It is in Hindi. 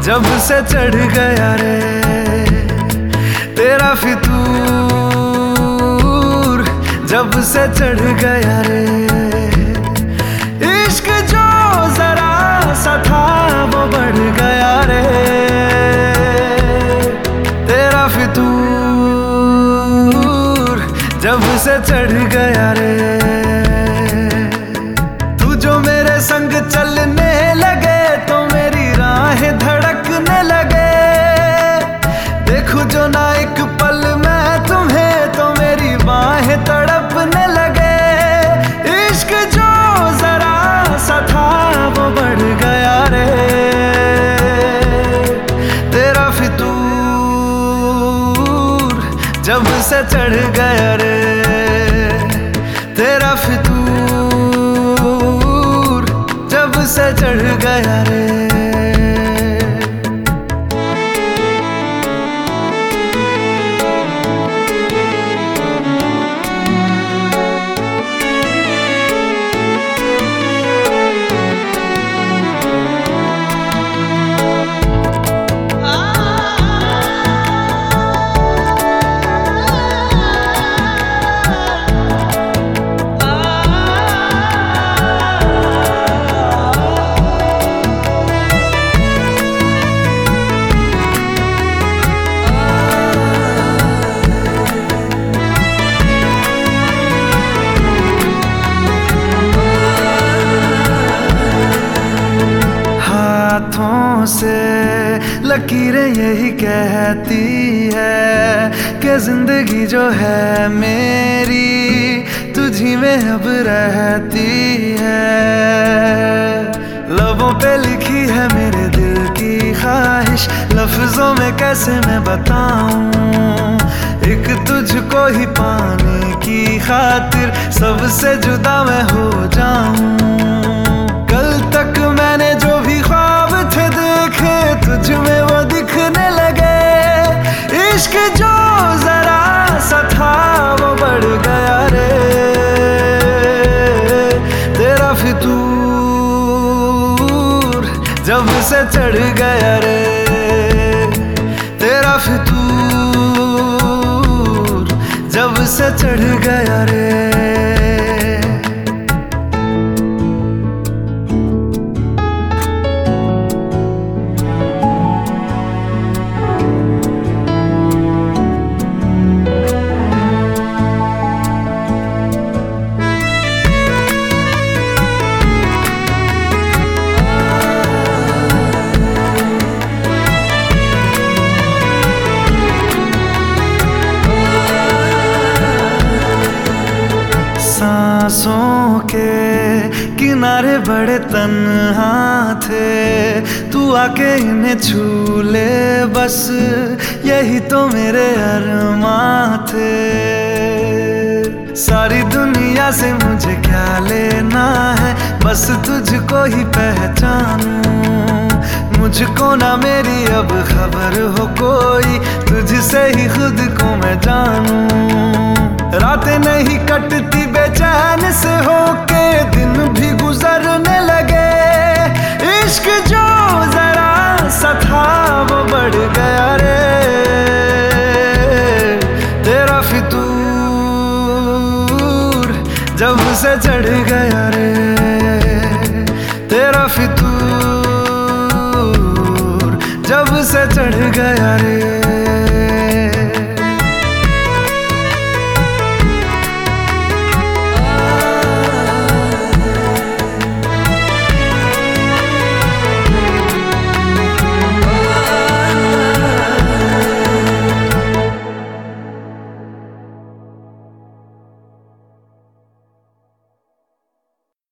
जब से चढ़ गया रे तेरा फितूर, जब से चढ़ गया रे इश्क जो जरा सा था वो बढ़ गया रे तेरा फितूर, जब से चढ़ गया रे। तू जो मेरे संग चलने लगे तो मेरी राहें धड़कने लगे, देखूं जो ना एक पल मैं तुम्हें तो मेरी बाहें तड़पने लगे। इश्क जो जरा सा था वो बढ़ गया रे तेरा फितूर, जब से चढ़ गया रे तेरा फितूर, जब से चढ़ गया रे। हाथों से लकीरें यही कहती है कि जिंदगी जो है मेरी तुझी में अब रहती है। लबों पे लिखी है मेरे दिल की ख्वाहिश, लफ्जों में कैसे मैं बताऊं, एक तुझको ही पाने की खातिर सबसे जुदा मैं हो जाऊं। कल तक मैंने जो भी ख्वाब थे देखे तुझ में वो दिखने लगे। इश्क जो जरा सा था वो बढ़ गया रे तेरा फितूर, जब से चढ़ गया रे तेरा फितूर, जब से चढ़ गया रे। सांसों के किनारे बड़े तन्हा थे, तू आके इन्हें छू ले बस यही तो मेरे अरमां थे। सारी दुनिया से मुझे क्या लेना है, बस तुझको ही पहचानूं। मुझको ना मेरी अब खबर हो कोई, तुझसे ही खुद को मैं जानूं। रातें नहीं कटती बेचैन से होके, दिन भी गुजरने लगे। इश्क जो जरा सा था वो बढ़ गया रे तेरा फितूर, जब से चढ़ गया रे तेरा फितूर, जब से चढ़ गया रे।